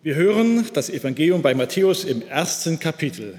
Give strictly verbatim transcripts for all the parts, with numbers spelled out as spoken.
Wir hören das Evangelium bei Matthäus im ersten Kapitel.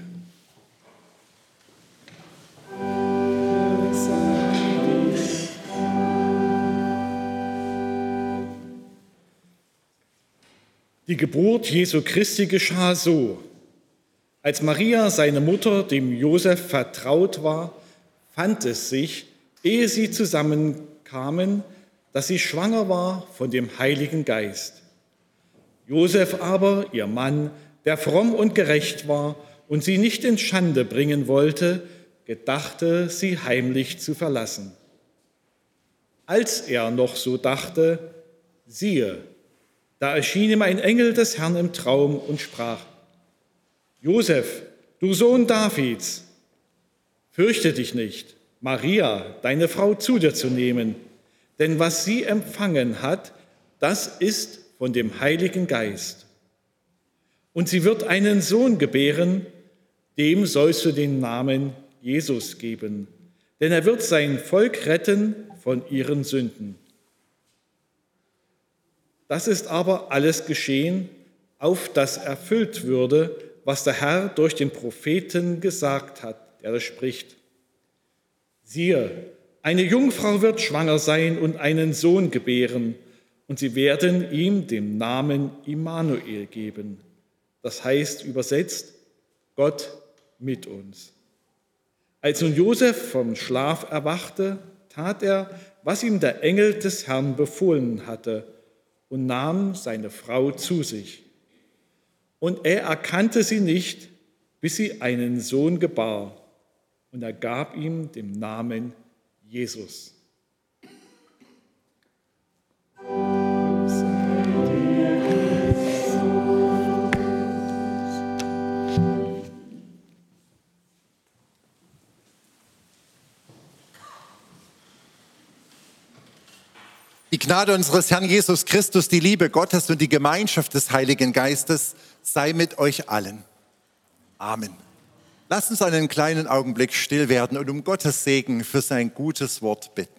Die Geburt Jesu Christi geschah so: Als Maria, seine Mutter, dem Josef vertraut war, fand es sich, ehe sie zusammenkamen, dass sie schwanger war von dem Heiligen Geist. Josef aber, ihr Mann, der fromm und gerecht war und sie nicht in Schande bringen wollte, gedachte, sie heimlich zu verlassen. Als er noch so dachte, siehe, da erschien ihm ein Engel des Herrn im Traum und sprach: Josef, du Sohn Davids, fürchte dich nicht, Maria, deine Frau, zu dir zu nehmen, denn was sie empfangen hat, das ist von dem Heiligen Geist. Und sie wird einen Sohn gebären, dem sollst du den Namen Jesus geben, denn er wird sein Volk retten von ihren Sünden. Das ist aber alles geschehen, auf das erfüllt würde, was der Herr durch den Propheten gesagt hat, der da spricht: Siehe, eine Jungfrau wird schwanger sein und einen Sohn gebären, und sie werden ihm den Namen Immanuel geben. Das heißt übersetzt, Gott mit uns. Als nun Josef vom Schlaf erwachte, tat er, was ihm der Engel des Herrn befohlen hatte, und nahm seine Frau zu sich. Und er erkannte sie nicht, bis sie einen Sohn gebar, und er gab ihm den Namen Jesus. Die Gnade unseres Herrn Jesus Christus, die Liebe Gottes und die Gemeinschaft des Heiligen Geistes sei mit euch allen. Amen. Lasst uns einen kleinen Augenblick still werden und um Gottes Segen für sein gutes Wort bitten.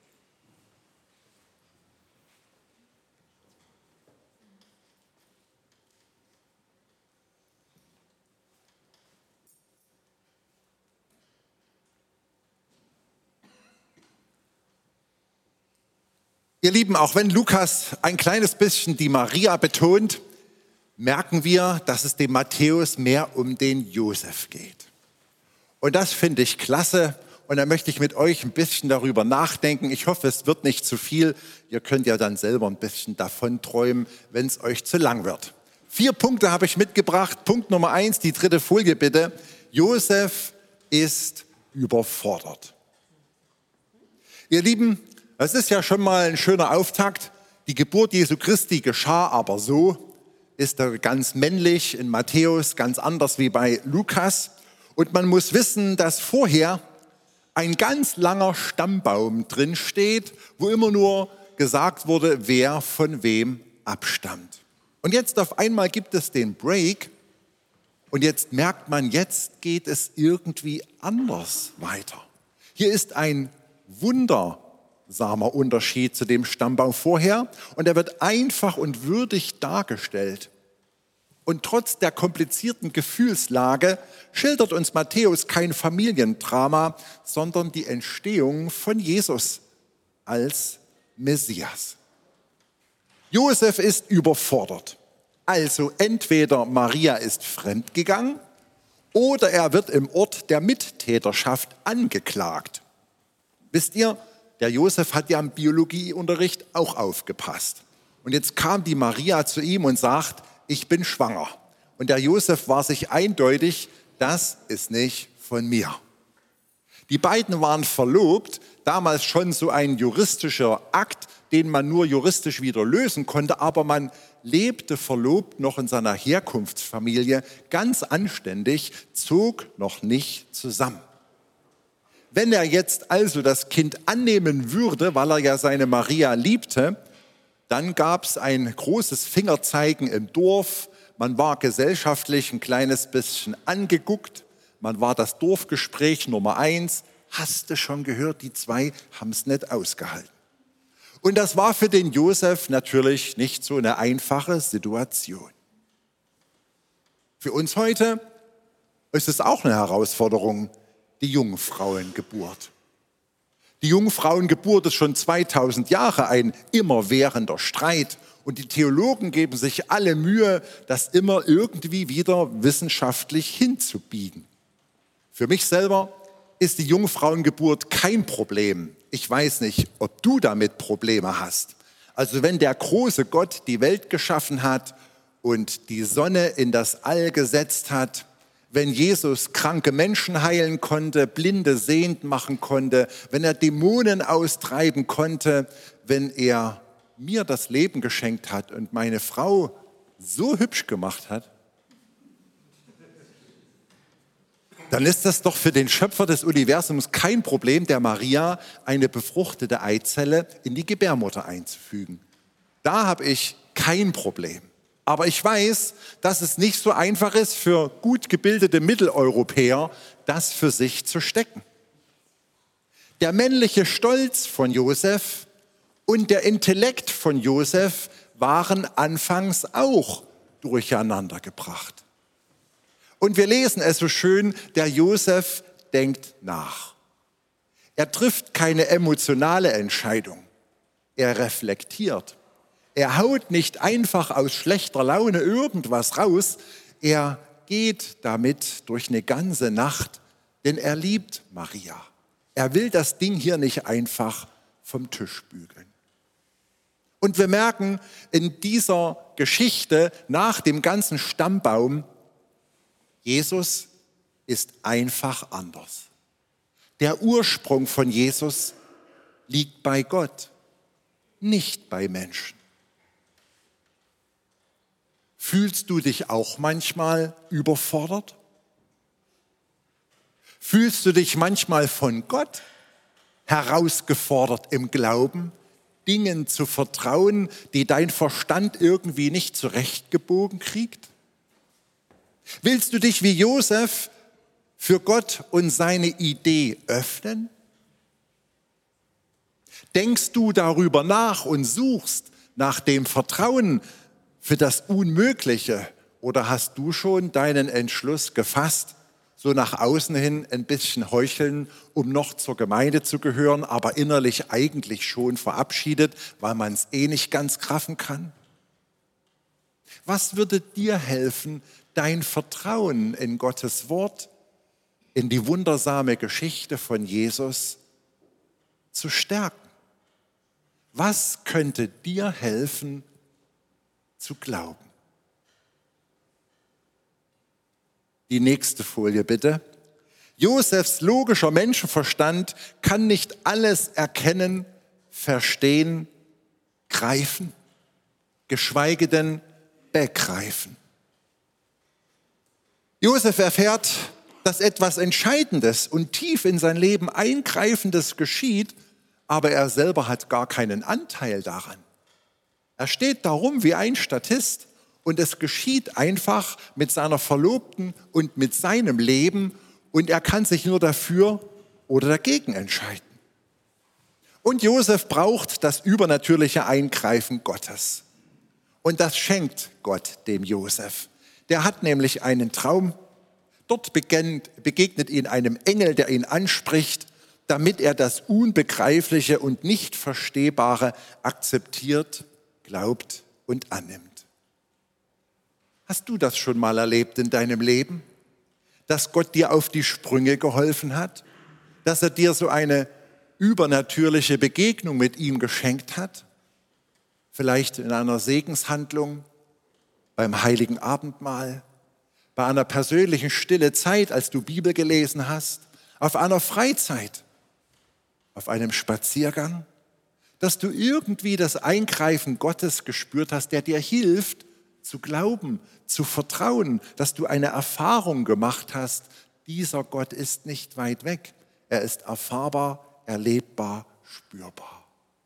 Ihr Lieben, auch wenn Lukas ein kleines bisschen die Maria betont, merken wir, dass es dem Matthäus mehr um den Josef geht. Und das finde ich klasse. Und da möchte ich mit euch ein bisschen darüber nachdenken. Ich hoffe, es wird nicht zu viel. Ihr könnt ja dann selber ein bisschen davon träumen, wenn es euch zu lang wird. Vier Punkte habe ich mitgebracht. Punkt Nummer eins, die dritte Folie bitte. Josef ist überfordert. Ihr Lieben, das ist ja schon mal ein schöner Auftakt. Die Geburt Jesu Christi geschah aber so, ist er ganz männlich in Matthäus, ganz anders wie bei Lukas. Und man muss wissen, dass vorher ein ganz langer Stammbaum drin steht, wo immer nur gesagt wurde, wer von wem abstammt. Und jetzt auf einmal gibt es den Break und jetzt merkt man, jetzt geht es irgendwie anders weiter. Hier ist ein Wunder. Samer Unterschied zu dem Stammbaum vorher, und er wird einfach und würdig dargestellt. Und trotz der komplizierten Gefühlslage schildert uns Matthäus kein Familiendrama, sondern die Entstehung von Jesus als Messias. Josef ist überfordert. Also entweder Maria ist fremdgegangen oder er wird im Ort der Mittäterschaft angeklagt. Wisst ihr, der Josef hat ja im Biologieunterricht auch aufgepasst. Und jetzt kam die Maria zu ihm und sagt, ich bin schwanger. Und der Josef war sich eindeutig, das ist nicht von mir. Die beiden waren verlobt, damals schon so ein juristischer Akt, den man nur juristisch wieder lösen konnte, aber man lebte verlobt noch in seiner Herkunftsfamilie ganz anständig, zog noch nicht zusammen. Wenn er jetzt also das Kind annehmen würde, weil er ja seine Maria liebte, dann gab es ein großes Fingerzeigen im Dorf. Man war gesellschaftlich ein kleines bisschen angeguckt. Man war das Dorfgespräch Nummer eins. Hast du schon gehört, die zwei haben es nicht ausgehalten. Und das war für den Josef natürlich nicht so eine einfache Situation. Für uns heute ist es auch eine Herausforderung, die Jungfrauengeburt. Die Jungfrauengeburt ist schon zweitausend Jahre ein immerwährender Streit. Und die Theologen geben sich alle Mühe, das immer irgendwie wieder wissenschaftlich hinzubiegen. Für mich selber ist die Jungfrauengeburt kein Problem. Ich weiß nicht, ob du damit Probleme hast. Also wenn der große Gott die Welt geschaffen hat und die Sonne in das All gesetzt hat, wenn Jesus kranke Menschen heilen konnte, Blinde sehend machen konnte, wenn er Dämonen austreiben konnte, wenn er mir das Leben geschenkt hat und meine Frau so hübsch gemacht hat, dann ist das doch für den Schöpfer des Universums kein Problem, der Maria eine befruchtete Eizelle in die Gebärmutter einzufügen. Da habe ich kein Problem. Aber ich weiß, dass es nicht so einfach ist für gut gebildete Mitteleuropäer, das für sich zu stecken. Der männliche Stolz von Josef und der Intellekt von Josef waren anfangs auch durcheinander gebracht. Und wir lesen es so schön, der Josef denkt nach. Er trifft keine emotionale Entscheidung. Er reflektiert. Er haut nicht einfach aus schlechter Laune irgendwas raus. Er geht damit durch eine ganze Nacht, denn er liebt Maria. Er will das Ding hier nicht einfach vom Tisch bügeln. Und wir merken in dieser Geschichte nach dem ganzen Stammbaum, Jesus ist einfach anders. Der Ursprung von Jesus liegt bei Gott, nicht bei Menschen. Fühlst du dich auch manchmal überfordert? Fühlst du dich manchmal von Gott herausgefordert im Glauben, Dingen zu vertrauen, die dein Verstand irgendwie nicht zurechtgebogen kriegt? Willst du dich wie Josef für Gott und seine Idee öffnen? Denkst du darüber nach und suchst nach dem Vertrauen für das Unmögliche? Oder hast du schon deinen Entschluss gefasst, so nach außen hin ein bisschen heucheln, um noch zur Gemeinde zu gehören, aber innerlich eigentlich schon verabschiedet, weil man es eh nicht ganz kraffen kann? Was würde dir helfen, dein Vertrauen in Gottes Wort, in die wundersame Geschichte von Jesus zu stärken? Was könnte dir helfen, zu glauben? Die nächste Folie bitte. Josefs logischer Menschenverstand kann nicht alles erkennen, verstehen, greifen, geschweige denn begreifen. Josef erfährt, dass etwas Entscheidendes und tief in sein Leben Eingreifendes geschieht, aber er selber hat gar keinen Anteil daran. Er steht darum wie ein Statist und es geschieht einfach mit seiner Verlobten und mit seinem Leben und er kann sich nur dafür oder dagegen entscheiden. Und Josef braucht das übernatürliche Eingreifen Gottes. Und das schenkt Gott dem Josef. Der hat nämlich einen Traum. Dort begegnet ihn einem Engel, der ihn anspricht, damit er das Unbegreifliche und Nicht-Verstehbare akzeptiert, glaubt und annimmt. Hast du das schon mal erlebt in deinem Leben? Dass Gott dir auf die Sprünge geholfen hat? Dass er dir so eine übernatürliche Begegnung mit ihm geschenkt hat? Vielleicht in einer Segenshandlung, beim heiligen Abendmahl, bei einer persönlichen stille Zeit, als du Bibel gelesen hast, auf einer Freizeit, auf einem Spaziergang, dass du irgendwie das Eingreifen Gottes gespürt hast, der dir hilft, zu glauben, zu vertrauen, dass du eine Erfahrung gemacht hast, dieser Gott ist nicht weit weg. Er ist erfahrbar, erlebbar, spürbar.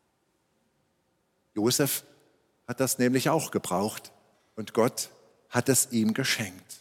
Josef hat das nämlich auch gebraucht und Gott hat es ihm geschenkt.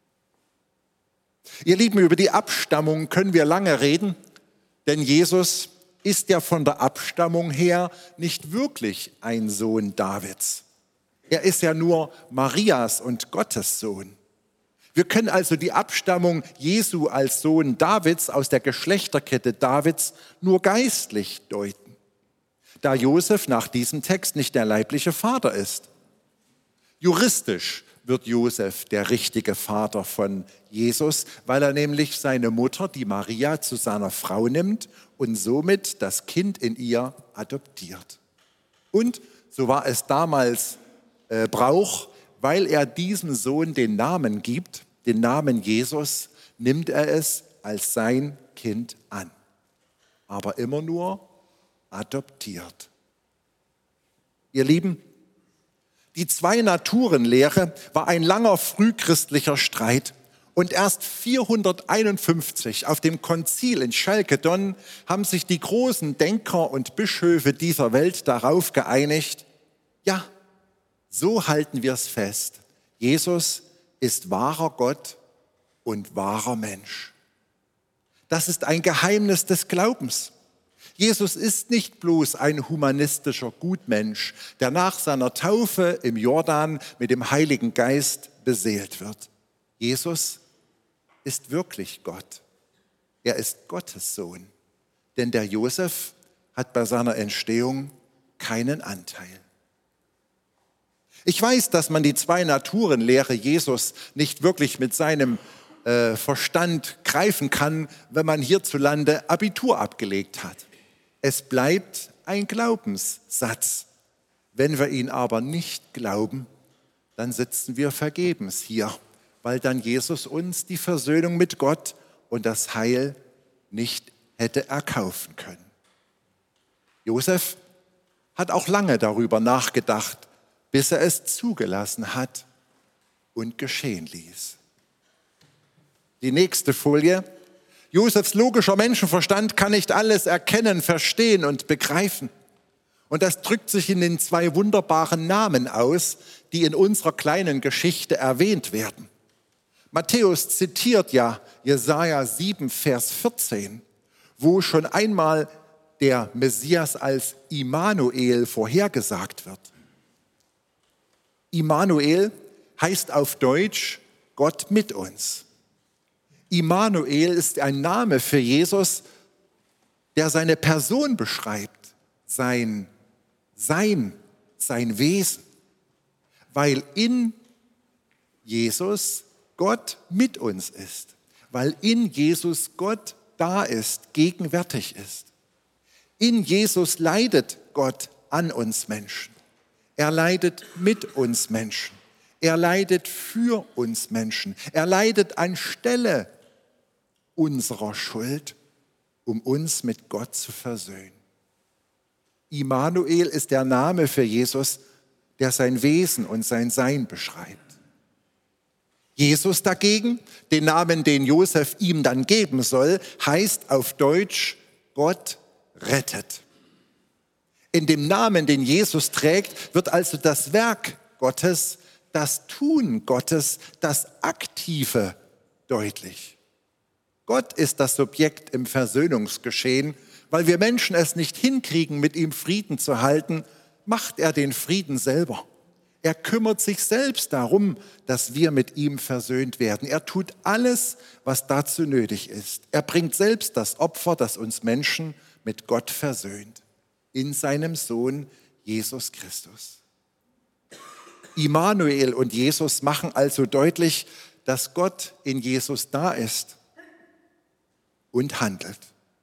Ihr Lieben, über die Abstammung können wir lange reden, denn Jesus ist ja von der Abstammung her nicht wirklich ein Sohn Davids. Er ist ja nur Marias und Gottes Sohn. Wir können also die Abstammung Jesu als Sohn Davids aus der Geschlechterkette Davids nur geistlich deuten, da Josef nach diesem Text nicht der leibliche Vater ist. Juristisch wird Josef der richtige Vater von Jesus, weil er nämlich seine Mutter, die Maria, zu seiner Frau nimmt und somit das Kind in ihr adoptiert. Und so war es damals äh, Brauch, weil er diesem Sohn den Namen gibt, den Namen Jesus, nimmt er es als sein Kind an. Aber immer nur adoptiert. Ihr Lieben, die Zwei-Naturen-Lehre war ein langer frühchristlicher Streit. Und erst vierhunderteinundfünfzig auf dem Konzil in Chalkedon haben sich die großen Denker und Bischöfe dieser Welt darauf geeinigt, ja, so halten wir es fest. Jesus ist wahrer Gott und wahrer Mensch. Das ist ein Geheimnis des Glaubens. Jesus ist nicht bloß ein humanistischer Gutmensch, der nach seiner Taufe im Jordan mit dem Heiligen Geist beseelt wird. Jesus ist wirklich Gott. Er ist Gottes Sohn, denn der Josef hat bei seiner Entstehung keinen Anteil. Ich weiß, dass man die Zwei-Naturen-Lehre Jesus nicht wirklich mit seinem äh, Verstand greifen kann, wenn man hierzulande Abitur abgelegt hat. Es bleibt ein Glaubenssatz. Wenn wir ihn aber nicht glauben, dann sitzen wir vergebens hier, weil dann Jesus uns die Versöhnung mit Gott und das Heil nicht hätte erkaufen können. Josef hat auch lange darüber nachgedacht, bis er es zugelassen hat und geschehen ließ. Die nächste Folie. Josefs logischer Menschenverstand kann nicht alles erkennen, verstehen und begreifen. Und das drückt sich in den zwei wunderbaren Namen aus, die in unserer kleinen Geschichte erwähnt werden. Matthäus zitiert ja Jesaja sieben, Vers vierzehn, wo schon einmal der Messias als Immanuel vorhergesagt wird. Immanuel heißt auf Deutsch Gott mit uns. Immanuel ist ein Name für Jesus, der seine Person beschreibt, sein Sein, sein Wesen, weil in Jesus Gott mit uns ist, weil in Jesus Gott da ist, gegenwärtig ist. In Jesus leidet Gott an uns Menschen. Er leidet mit uns Menschen. Er leidet für uns Menschen. Er leidet anstelle unserer Schuld, um uns mit Gott zu versöhnen. Immanuel ist der Name für Jesus, der sein Wesen und sein Sein beschreibt. Jesus dagegen, den Namen, den Josef ihm dann geben soll, heißt auf Deutsch Gott rettet. In dem Namen, den Jesus trägt, wird also das Werk Gottes, das Tun Gottes, das Aktive deutlich. Gott ist das Subjekt im Versöhnungsgeschehen. Weil wir Menschen es nicht hinkriegen, mit ihm Frieden zu halten, macht er den Frieden selber. Er kümmert sich selbst darum, dass wir mit ihm versöhnt werden. Er tut alles, was dazu nötig ist. Er bringt selbst das Opfer, das uns Menschen mit Gott versöhnt, in seinem Sohn Jesus Christus. Immanuel und Jesus machen also deutlich, dass Gott in Jesus da ist und handelt.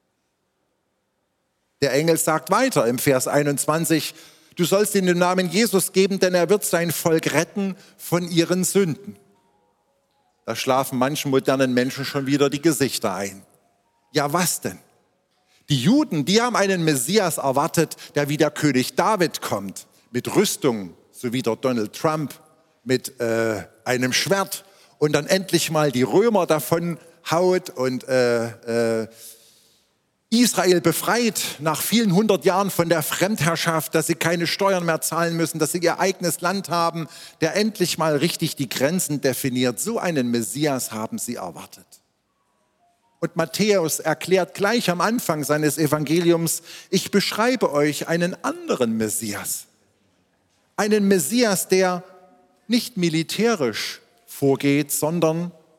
Der Engel sagt weiter im Vers einundzwanzig, du sollst ihm den Namen Jesus geben, denn er wird sein Volk retten von ihren Sünden. Da schlafen manchen modernen Menschen schon wieder die Gesichter ein. Ja, was denn? Die Juden, die haben einen Messias erwartet, der wie der König David kommt, mit Rüstung, so wie der Donald Trump, mit äh, einem Schwert und dann endlich mal die Römer davon haut und äh, äh, Israel befreit nach vielen hundert Jahren von der Fremdherrschaft, dass sie keine Steuern mehr zahlen müssen, dass sie ihr eigenes Land haben, der endlich mal richtig die Grenzen definiert. So einen Messias haben sie erwartet. Und Matthäus erklärt gleich am Anfang seines Evangeliums, ich beschreibe euch einen anderen Messias. Einen Messias, der nicht militärisch vorgeht, sondern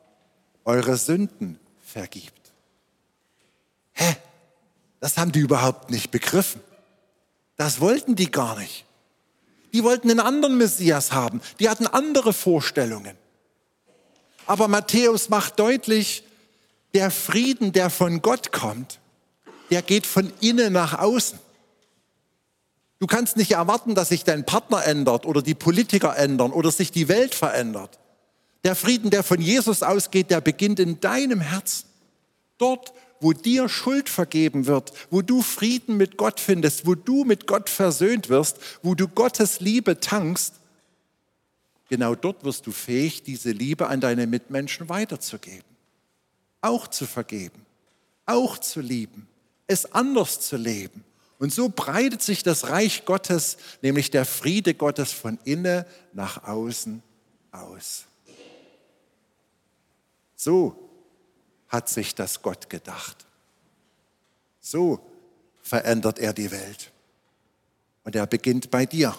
eure Sünden vergibt. Hä? Das haben die überhaupt nicht begriffen. Das wollten die gar nicht. Die wollten einen anderen Messias haben. Die hatten andere Vorstellungen. Aber Matthäus macht deutlich, der Frieden, der von Gott kommt, der geht von innen nach außen. Du kannst nicht erwarten, dass sich dein Partner ändert oder die Politiker ändern oder sich die Welt verändert. Der Frieden, der von Jesus ausgeht, der beginnt in deinem Herzen. Dort, wo dir Schuld vergeben wird, wo du Frieden mit Gott findest, wo du mit Gott versöhnt wirst, wo du Gottes Liebe tankst, genau dort wirst du fähig, diese Liebe an deine Mitmenschen weiterzugeben. Auch zu vergeben, auch zu lieben, es anders zu leben. Und so breitet sich das Reich Gottes, nämlich der Friede Gottes, von innen nach außen aus. So hat sich das Gott gedacht. So verändert er die Welt. Und er beginnt bei dir.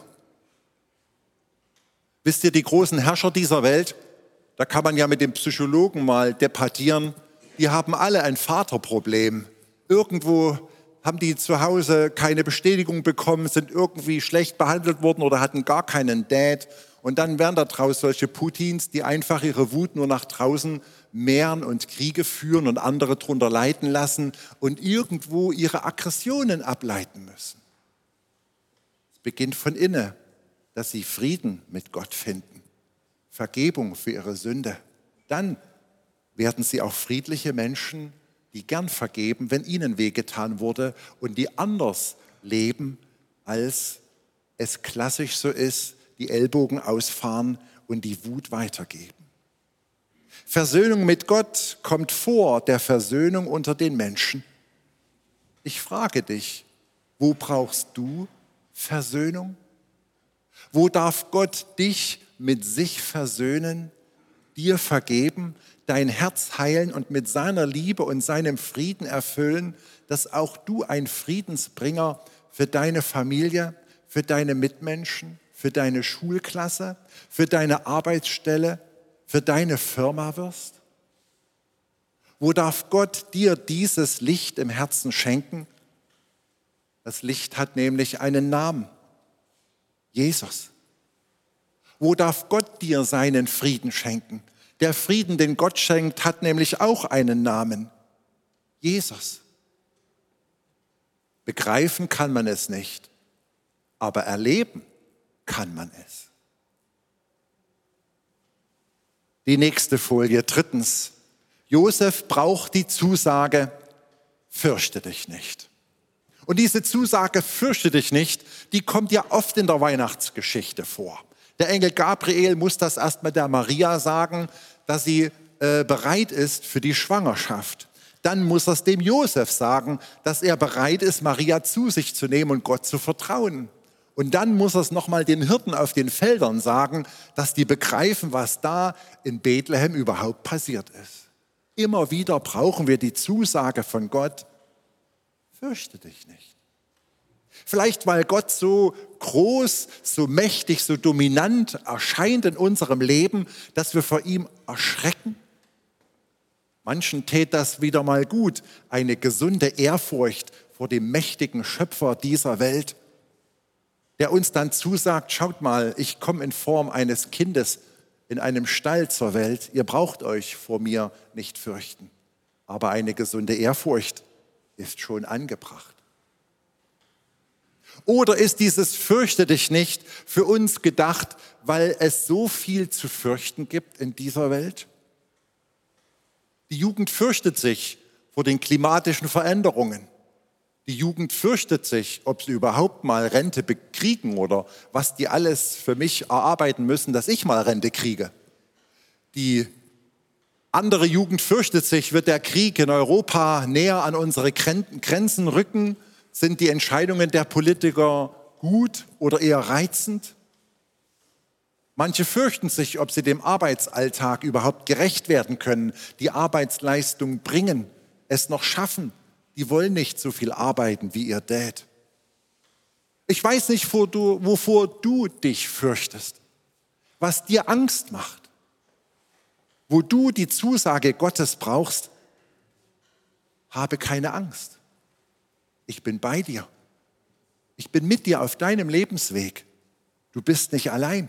Wisst ihr, die großen Herrscher dieser Welt, da kann man ja mit den Psychologen mal debattieren, die haben alle ein Vaterproblem. Irgendwo haben die zu Hause keine Bestätigung bekommen, sind irgendwie schlecht behandelt worden oder hatten gar keinen Dad. Und dann werden daraus solche Putins, die einfach ihre Wut nur nach draußen mehren und Kriege führen und andere drunter leiden lassen und irgendwo ihre Aggressionen ableiten müssen. Es beginnt von innen, dass sie Frieden mit Gott finden, Vergebung für ihre Sünde. Dann werden sie auch friedliche Menschen, die gern vergeben, wenn ihnen wehgetan wurde und die anders leben, als es klassisch so ist, die Ellbogen ausfahren und die Wut weitergeben. Versöhnung mit Gott kommt vor der Versöhnung unter den Menschen. Ich frage dich, wo brauchst du Versöhnung? Wo darf Gott dich mit sich versöhnen, dir vergeben, dein Herz heilen und mit seiner Liebe und seinem Frieden erfüllen, dass auch du ein Friedensbringer für deine Familie, für deine Mitmenschen, für deine Schulklasse, für deine Arbeitsstelle, für deine Firma wirst? Wo darf Gott dir dieses Licht im Herzen schenken? Das Licht hat nämlich einen Namen: Jesus. Wo darf Gott dir seinen Frieden schenken? Der Frieden, den Gott schenkt, hat nämlich auch einen Namen: Jesus. Begreifen kann man es nicht, aber erleben kann man es. Die nächste Folie, drittens. Josef braucht die Zusage, fürchte dich nicht. Und diese Zusage, fürchte dich nicht, die kommt ja oft in der Weihnachtsgeschichte vor. Der Engel Gabriel muss das erstmal der Maria sagen, dass sie äh, bereit ist für die Schwangerschaft. Dann muss er es dem Josef sagen, dass er bereit ist, Maria zu sich zu nehmen und Gott zu vertrauen. Und dann muss er es nochmal den Hirten auf den Feldern sagen, dass die begreifen, was da in Bethlehem überhaupt passiert ist. Immer wieder brauchen wir die Zusage von Gott: fürchte dich nicht. Vielleicht, weil Gott so groß, so mächtig, so dominant erscheint in unserem Leben, dass wir vor ihm erschrecken. Manchen täte das wieder mal gut, eine gesunde Ehrfurcht vor dem mächtigen Schöpfer dieser Welt, der uns dann zusagt: Schaut mal, ich komme in Form eines Kindes in einem Stall zur Welt. Ihr braucht euch vor mir nicht fürchten. Aber eine gesunde Ehrfurcht ist schon angebracht. Oder ist dieses Fürchte dich nicht für uns gedacht, weil es so viel zu fürchten gibt in dieser Welt? Die Jugend fürchtet sich vor den klimatischen Veränderungen. Die Jugend fürchtet sich, ob sie überhaupt mal Rente bekriegen oder was die alles für mich erarbeiten müssen, dass ich mal Rente kriege. Die andere Jugend fürchtet sich, wird der Krieg in Europa näher an unsere Grenzen rücken? Sind die Entscheidungen der Politiker gut oder eher reizend? Manche fürchten sich, ob sie dem Arbeitsalltag überhaupt gerecht werden können, die Arbeitsleistung bringen, es noch schaffen. Die wollen nicht so viel arbeiten wie ihr Dad. Ich weiß nicht, wovor du dich fürchtest, was dir Angst macht, wo du die Zusage Gottes brauchst, habe keine Angst. Ich bin bei dir. Ich bin mit dir auf deinem Lebensweg. Du bist nicht allein.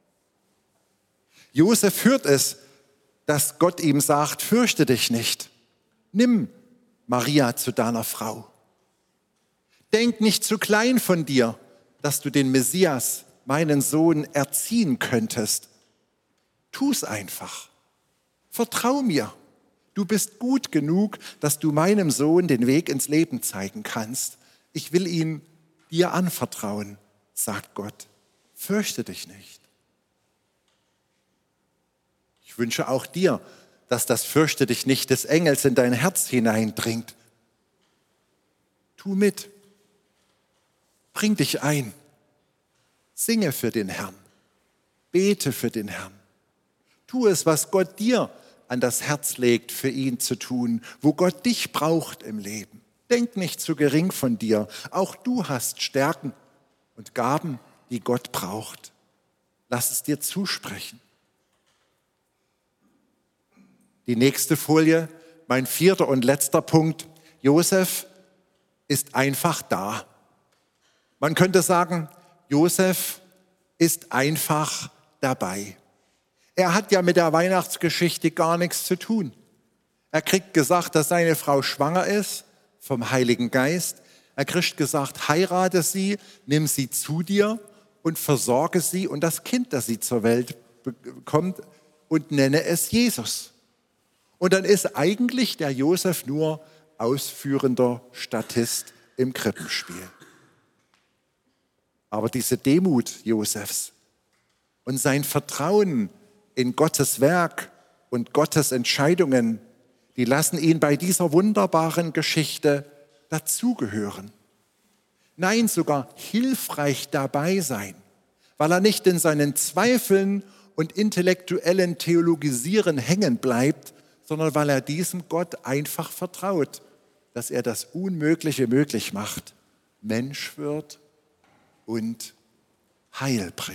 Josef hört es, dass Gott ihm sagt, fürchte dich nicht. Nimm Maria zu deiner Frau. Denk nicht zu klein von dir, dass du den Messias, meinen Sohn, erziehen könntest. Tu's einfach. Vertrau mir. Du bist gut genug, dass du meinem Sohn den Weg ins Leben zeigen kannst. Ich will ihn dir anvertrauen, sagt Gott. Fürchte dich nicht. Ich wünsche auch dir, dass das Fürchte dich nicht des Engels in dein Herz hineindringt. Tu mit. Bring dich ein. Singe für den Herrn. Bete für den Herrn. Tu es, was Gott dir an das Herz legt, für ihn zu tun, wo Gott dich braucht im Leben. Denk nicht zu gering von dir. Auch du hast Stärken und Gaben, die Gott braucht. Lass es dir zusprechen. Die nächste Folie, mein vierter und letzter Punkt. Josef ist einfach da. Man könnte sagen, Josef ist einfach dabei. Er hat ja mit der Weihnachtsgeschichte gar nichts zu tun. Er kriegt gesagt, dass seine Frau schwanger ist vom Heiligen Geist. Er kriegt gesagt, heirate sie, nimm sie zu dir und versorge sie und das Kind, das sie zur Welt bekommt, und nenne es Jesus. Und dann ist eigentlich der Josef nur ausführender Statist im Krippenspiel. Aber diese Demut Josefs und sein Vertrauen in Gottes Werk und Gottes Entscheidungen, die lassen ihn bei dieser wunderbaren Geschichte dazugehören. Nein, sogar hilfreich dabei sein, weil er nicht in seinen Zweifeln und intellektuellen Theologisieren hängen bleibt, sondern weil er diesem Gott einfach vertraut, dass er das Unmögliche möglich macht, Mensch wird und Heil bringt.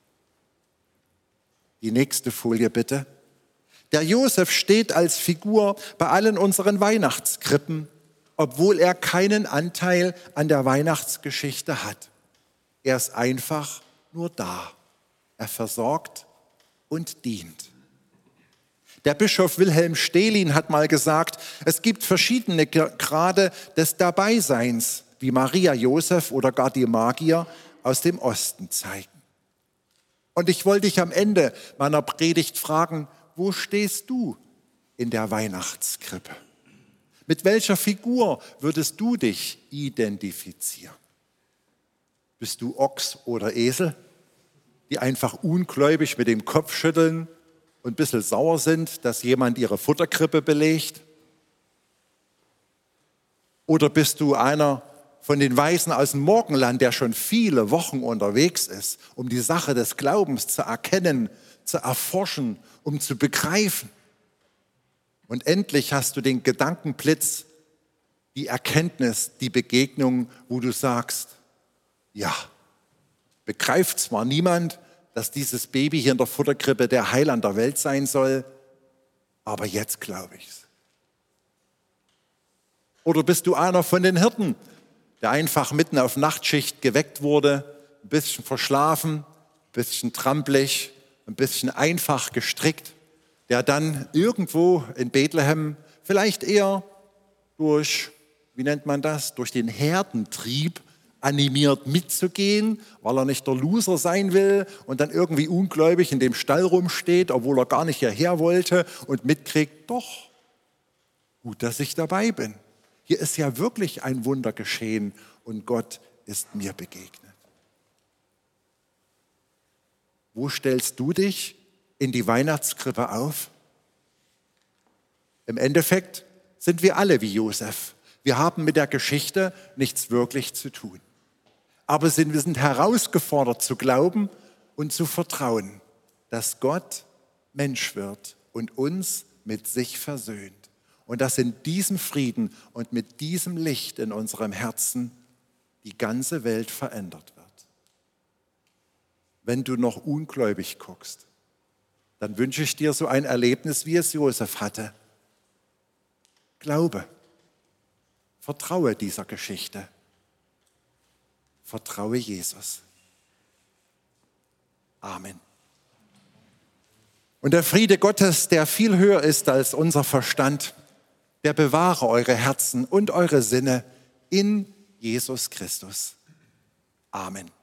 Die nächste Folie bitte. Der Josef steht als Figur bei allen unseren Weihnachtskrippen, obwohl er keinen Anteil an der Weihnachtsgeschichte hat. Er ist einfach nur da. Er versorgt und dient. Der Bischof Wilhelm Stehlin hat mal gesagt, es gibt verschiedene Grade des Dabeiseins, wie Maria Josef oder gar die Magier aus dem Osten zeigen. Und ich wollte dich am Ende meiner Predigt fragen, wo stehst du in der Weihnachtskrippe? Mit welcher Figur würdest du dich identifizieren? Bist du Ochs oder Esel, die einfach ungläubig mit dem Kopf schütteln und ein bisschen sauer sind, dass jemand ihre Futterkrippe belegt? Oder bist du einer von den Weisen aus dem Morgenland, der schon viele Wochen unterwegs ist, um die Sache des Glaubens zu erkennen, zu erforschen, um zu begreifen? Und endlich hast du den Gedankenblitz, die Erkenntnis, die Begegnung, wo du sagst, ja, begreift zwar niemand, dass dieses Baby hier in der Futterkrippe der Heiland der Welt sein soll, aber jetzt glaube ich's. Oder bist du einer von den Hirten, der einfach mitten auf Nachtschicht geweckt wurde, ein bisschen verschlafen, ein bisschen trampelig, ein bisschen einfach gestrickt, der dann irgendwo in Bethlehem vielleicht eher durch, wie nennt man das, durch den Herdentrieb animiert mitzugehen, weil er nicht der Loser sein will und dann irgendwie ungläubig in dem Stall rumsteht, obwohl er gar nicht hierher wollte und mitkriegt, doch, gut, dass ich dabei bin. Hier ist ja wirklich ein Wunder geschehen und Gott ist mir begegnet. Wo stellst du dich in die Weihnachtskrippe auf? Im Endeffekt sind wir alle wie Josef. Wir haben mit der Geschichte nichts wirklich zu tun. Aber wir sind herausgefordert zu glauben und zu vertrauen, dass Gott Mensch wird und uns mit sich versöhnt. Und dass in diesem Frieden und mit diesem Licht in unserem Herzen die ganze Welt verändert wird. Wenn du noch ungläubig guckst, dann wünsche ich dir so ein Erlebnis, wie es Josef hatte. Glaube, vertraue dieser Geschichte, vertraue Jesus. Amen. Und der Friede Gottes, der viel höher ist als unser Verstand, der bewahre eure Herzen und eure Sinne in Jesus Christus. Amen.